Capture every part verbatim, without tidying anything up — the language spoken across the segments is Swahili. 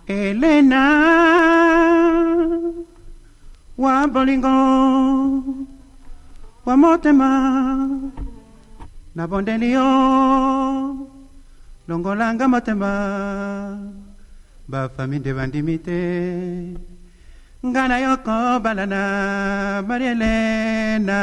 Elena wa bolingo wa motema na bondelio longolanga motema ba famille bandimite ngana yoko balana Maria Elena.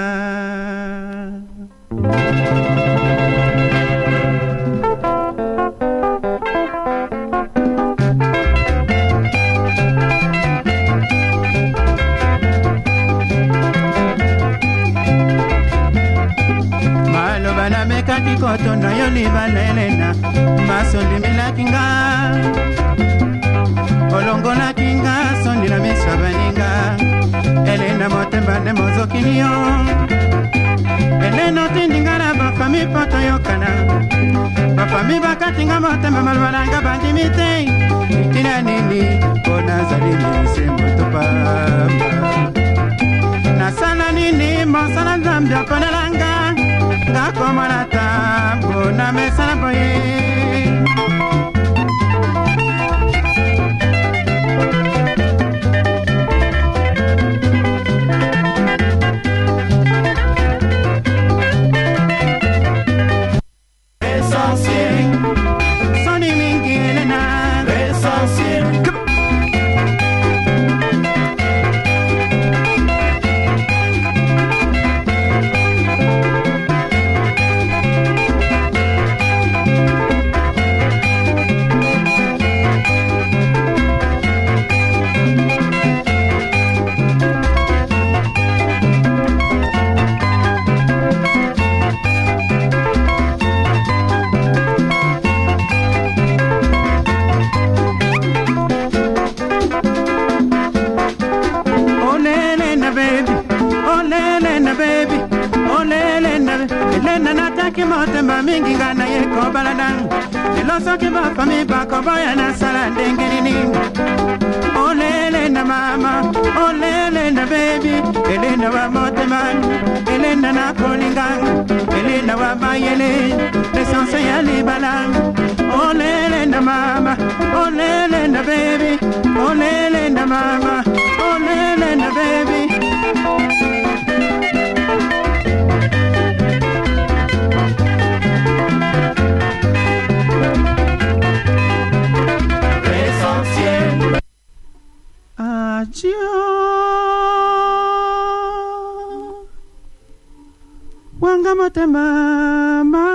Bana meka kikoto na yoli bana Elena masondi mila kinga olongola kinga sondi la mesa baninga Elena motemba de mozokinio Elena tindingara ba fami poto yokana ba fami bakatinga motemba malbalanga bandimite itina nini kona zalini sembo topa nasana nini mosana ndamja konalanga Dako marata, bona me sanapoye. Essentiel, Sonny Mingi Elena. Essentiel. Elena nataki motema mingi ngana yeko baladang Eloso ki ba fami bako boya na sala ndengenini Olele na mama, olele na baby Elena wa motema, Elena na kolingang Elena wa bayele, lesanse ya libalang Olele na mama, olele na baby Olele na mama, olele na baby Wanga motema ma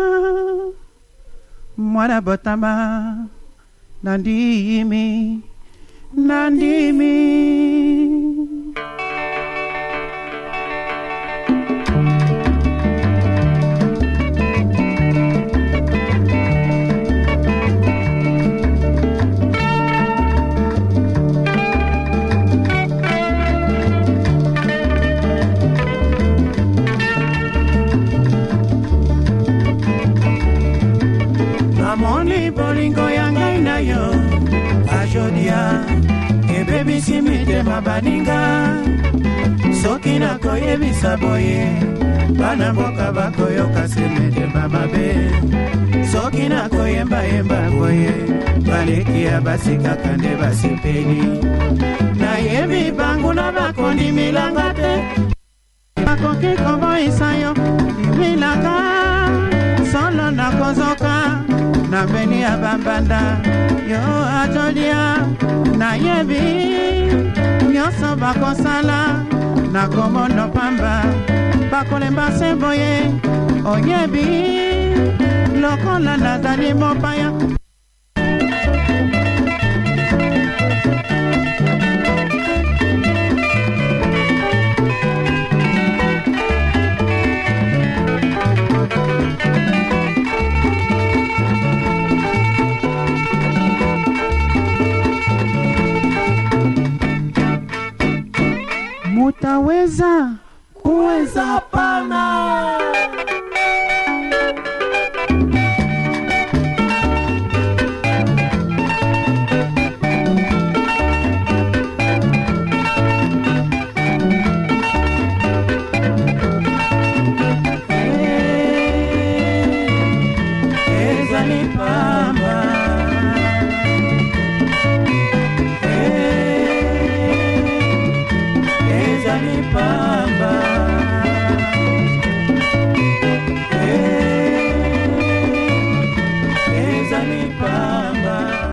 mwana botama nandimi nandimi Moni bolingo yanga inayo ajodia e baby simite mabaninga soki na koye bisaboye bana boka bakoyo kasemete bamabe soki na koye mba yemba koye baleki ya basika kande basipeli na yebi bangu na bakondi milanga te bakoki kobo isayo milanga solo na kozoka na beni abambanda yo atolia na yebi nyoso bakosala na komono pamba bakolemba semboye oyebi lokola nazali mopaya Mutaweza kuweza pana.